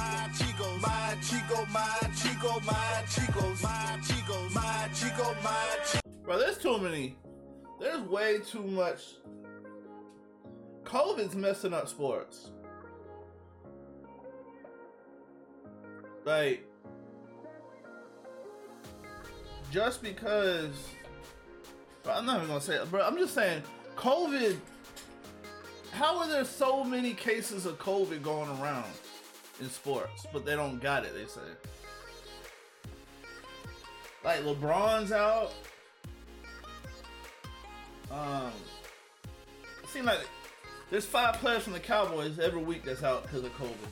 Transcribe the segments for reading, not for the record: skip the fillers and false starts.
my Chicos, my Chico, my Chico, my Chicos, my Chicos, my Chico, my Chico. Bro, there's too many. There's way too much. COVID's messing up sports. Like, just because, I'm not even gonna say it, bro. I'm just saying, COVID. How are there so many cases of COVID going around in sports, but they don't got it? They say. Like LeBron's out. It seems like there's 5 players from the Cowboys every week that's out because of COVID.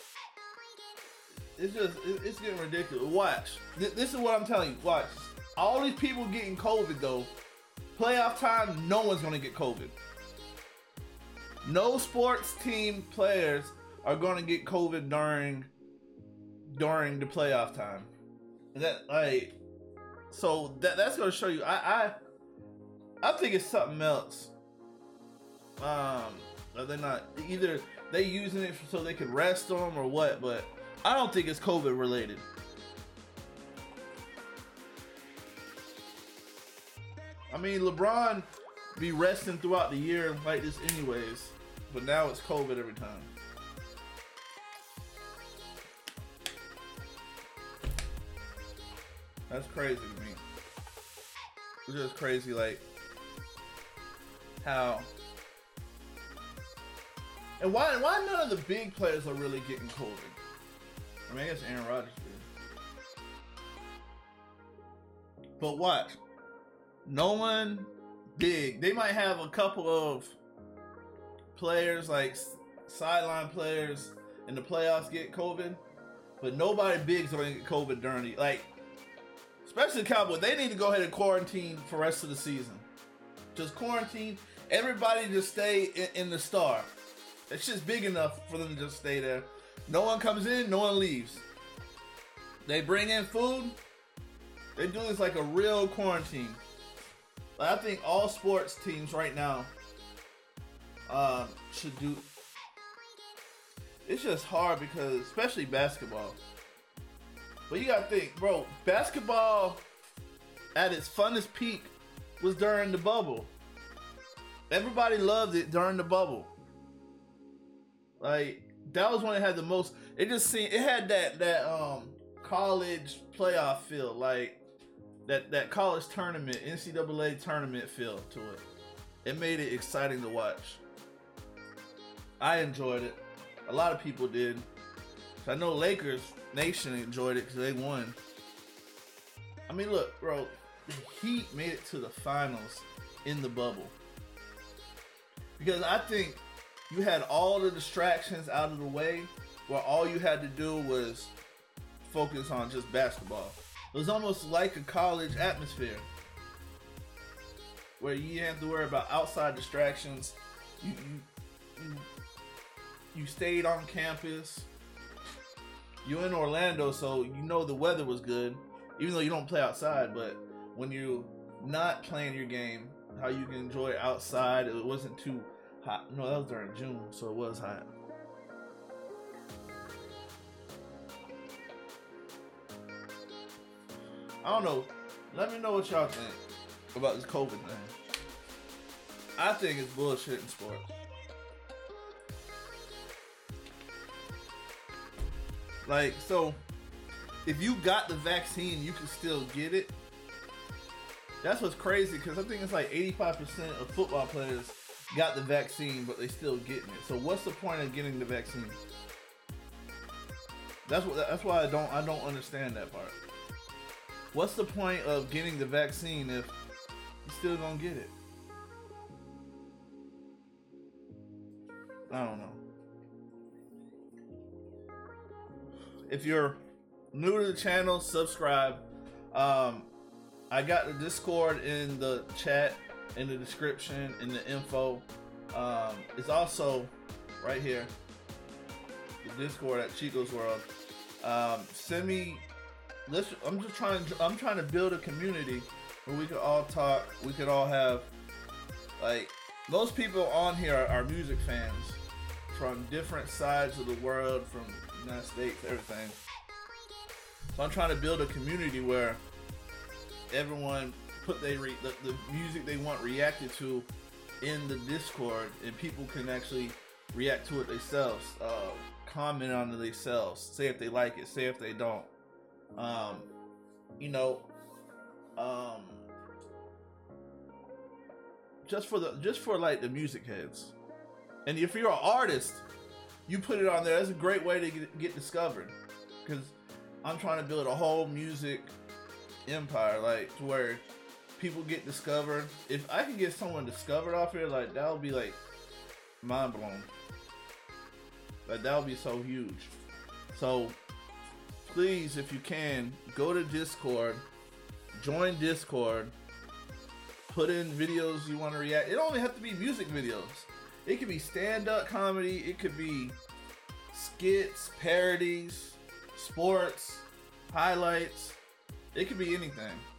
It's getting ridiculous. Watch. This is what I'm telling you. Watch. All these people getting COVID though. Playoff time, no one's gonna get COVID. No sports team players are gonna get COVID during the playoff time. That like, so that's gonna show you. I think it's something else. They're not, either they using it so they can rest them or what, but I don't think it's COVID related. I mean, LeBron be resting throughout the year like this anyways, but now it's COVID every time. That's crazy to me. It's just crazy, like, how, and why none of the big players are really getting COVID. I mean, I guess Aaron Rodgers did. But watch. No one big. They might have a couple of players, like sideline players in the playoffs get COVID, but nobody big's gonna get COVID during the, like, especially the Cowboys. They need to go ahead and quarantine for the rest of the season. Just quarantine. Everybody just stay in the star. It's just big enough for them to just stay there. No one comes in, no one leaves. They bring in food. They do this like a real quarantine. Like, I think all sports teams right now should do. It's just hard because, especially basketball. But you gotta think, bro, basketball at its funnest peak was during the bubble. Everybody loved it during the bubble. Like, that was when it had the most, it just seemed, it had that college playoff feel, like that college tournament, NCAA tournament feel to it. It made it exciting to watch. I enjoyed it. A lot of people did. I know Lakers Nation enjoyed it because they won. I mean, look, bro, the Heat made it to the finals in the bubble. Because I think you had all the distractions out of the way, where all you had to do was focus on just basketball. It was almost like a college atmosphere, where you didn't have to worry about outside distractions. You stayed on campus. You're in Orlando, so you know the weather was good, even though you don't play outside. But when you're not playing your game, how you can enjoy it outside, it wasn't too hot. No, that was during June, so it was hot. I don't know. Let me know what y'all think about this COVID thing. I think it's bullshit in sports. Like, so if you got the vaccine, you can still get it. That's what's crazy, because I think it's like 85% of football players got the vaccine, but they still getting it. So what's the point of getting the vaccine? That's why I don't understand that part. What's the point of getting the vaccine if you still don't get it? I don't know. If you're new to the channel, subscribe. I got the Discord in the chat, in the description, in the info. It's also right here, the Discord at Chico's World. Send me. I'm trying to build a community where we could all talk. We could all have, like, most people on here are music fans. from different sides of the world, from the United States, everything. So I'm trying to build a community where everyone put the music they want reacted to in the Discord, and people can actually react to it themselves, comment on it themselves, say if they like it, say if they don't. You know, just for like the music heads. And if you're an artist, you put it on there. That's a great way to get discovered, because I'm trying to build a whole music empire, like to where people get discovered. If I can get someone discovered off here, like that would be like mind blown. Like that would be so huge. So please, if you can, go to Discord, join Discord, put in videos you want to react. It don't only have to be music videos. It could be stand-up comedy. It could be skits, parodies, sports, highlights. It could be anything.